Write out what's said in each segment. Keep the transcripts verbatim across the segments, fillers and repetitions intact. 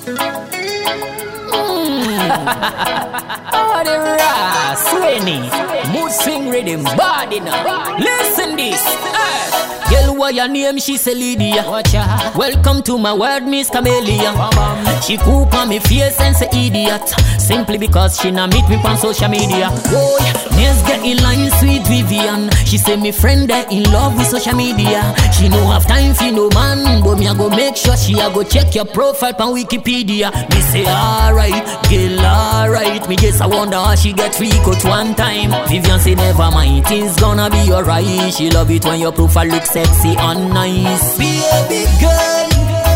Oh, the raw, Sweeney, mood swing rhythm, body now. Listen this, hey. Girl, what your name? She say Lydia. Welcome to my world, Miss Camellia. She coop on me face and say idiot, simply because she na meet me on social media. Oh, nails get in line, sweet Vivian. She say me friend that in love with social media. She no have time for no man, but me I go make sure she a go check your profile on Wikipedia. Me say alright, girl alright. Me guess I wonder how she get free cut one time. Vivian say never mind, it's gonna be alright. She love it when your profile looks sexy and nice. Baby girl,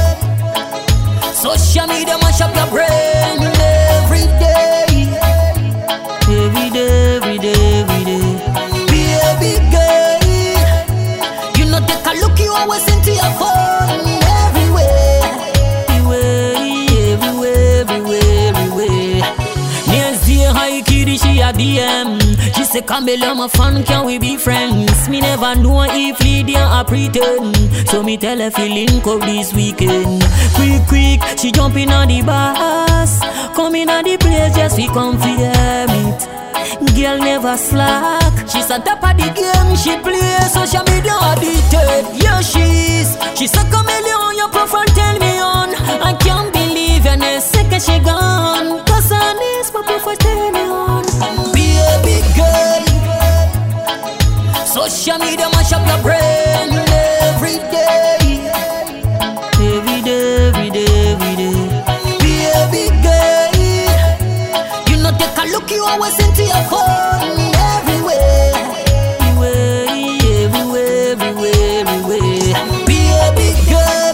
social media mash up your brain every day, every day, every day, every day. Baby girl, you know take a look, you always into your phone everywhere, everywhere, everywhere, everywhere. Next day, hi kitty, she a D M. She say, Camilla, my fan, can we be friends? Me never know if Lydia a pretend, so me tell her fi link up this weekend. Quick, quick, she jump in on the bus, come in on the place just fi come fi hear it. Girl never slack, she's on top of the game she play, social media addicted. Yeah, she's, she say, Camilla, on your profile, tell me on. I can't believe your next second she gone, cause on this my profile tell me on. Baby girl, social media mash up your brain every day, every day, every day, every day. Baby girl, you know take a look, you always into your phone everywhere, everywhere, everywhere, everywhere. Baby girl,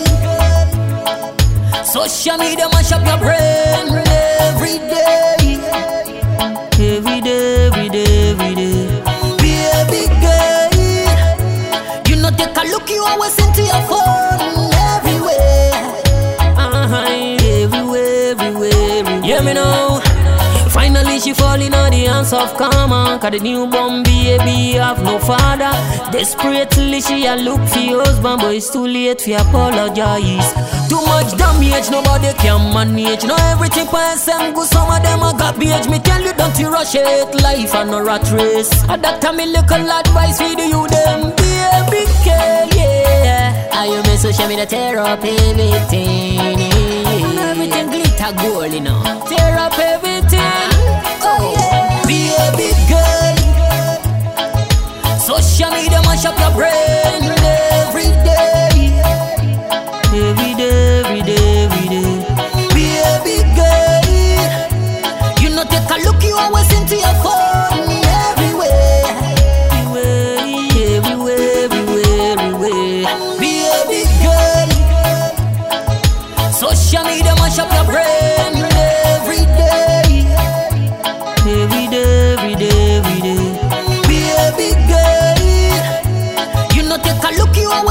social media mash up your brain every day, every day, every day, every day. Baby girl, you know take a look, you always into your phone everywhere, uh-huh. Everywhere, everywhere, everywhere. Yeah, me know. Finally she fall in on the hands of karma, cause the newborn baby have no father. Desperately she a look for husband, but it's too late for apologize. Too much damage, nobody can manage. Now everything pass them good, some of them a garbage. Me tell you don't you rush it, life and no rat race. And that time me little advice for the you them. Baby girl, yeah, I you me social media tear up everything, and everything glitter gold, you know. Tear up everything, oh yeah. Baby girl, social media mash up your brain every day, every day, every day, every day. Baby girl, you know take a look, you always into your phone everywhere, everywhere, everywhere, everywhere. Baby girl, social media mash up your brain every day, every day, every day, every day. Baby girl, you know take a look, you always